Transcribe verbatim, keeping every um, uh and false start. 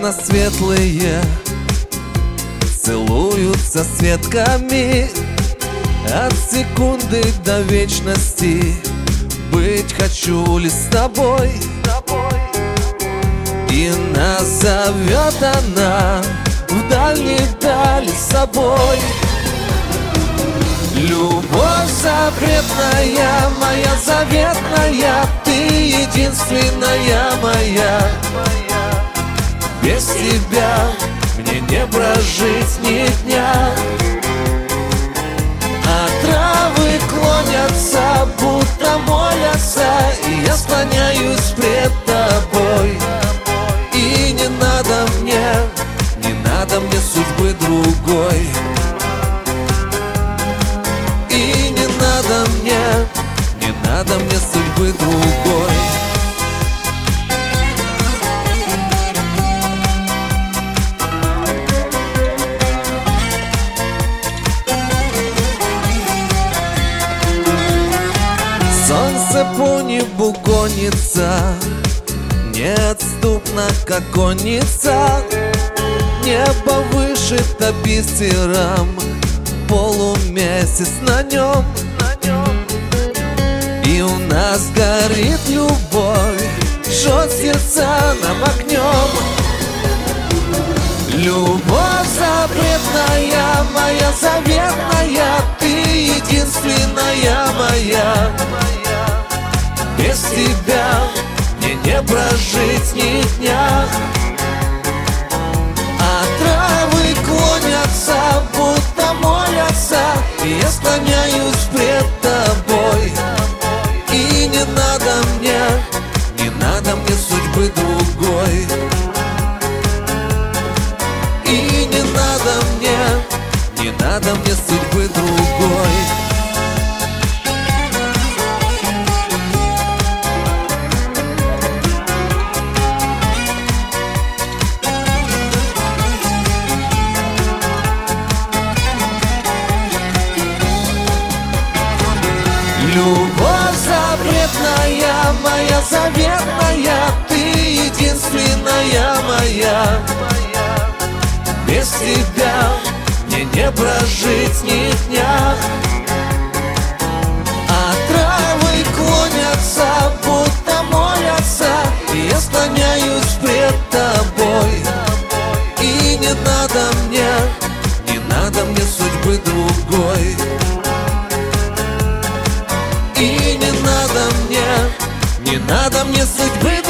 окна светлые целуются светками. От секунды до вечности быть хочу лишь с тобой. И нас зовет она в дальней дали с собой. Любовь запретная, моя заветная, ты единственная моя. Без тебя мне не прожить ни дня. А травы клонятся, будто молятся, и я склоняюсь пред тобой. И не надо мне, не надо мне судьбы другой. И не надо мне, не надо мне судьбы другой. Солнце по небу гонится, неотступно, как конница. Небо вышито бисером, полумесяц на нем. И у нас горит любовь, жжет сердца нам огнем. Любовь запретная, моя заветная, ты единственная моя. Без тебя мне не прожить ни дня. А травы клонятся, будто молятся, и я склоняюсь пред тобой. И не надо мне, не надо мне судьбы другой. И не надо мне, не надо мне судьбы другой. Любовь запретная, моя заветная, ты единственная моя. Без тебя мне не прожить ни дня. А травы клонятся, будто молятся, и я склоняюсь пред тобой. И не надо мне, не надо мне судьбы другой. И не надо мне, не надо мне судьбы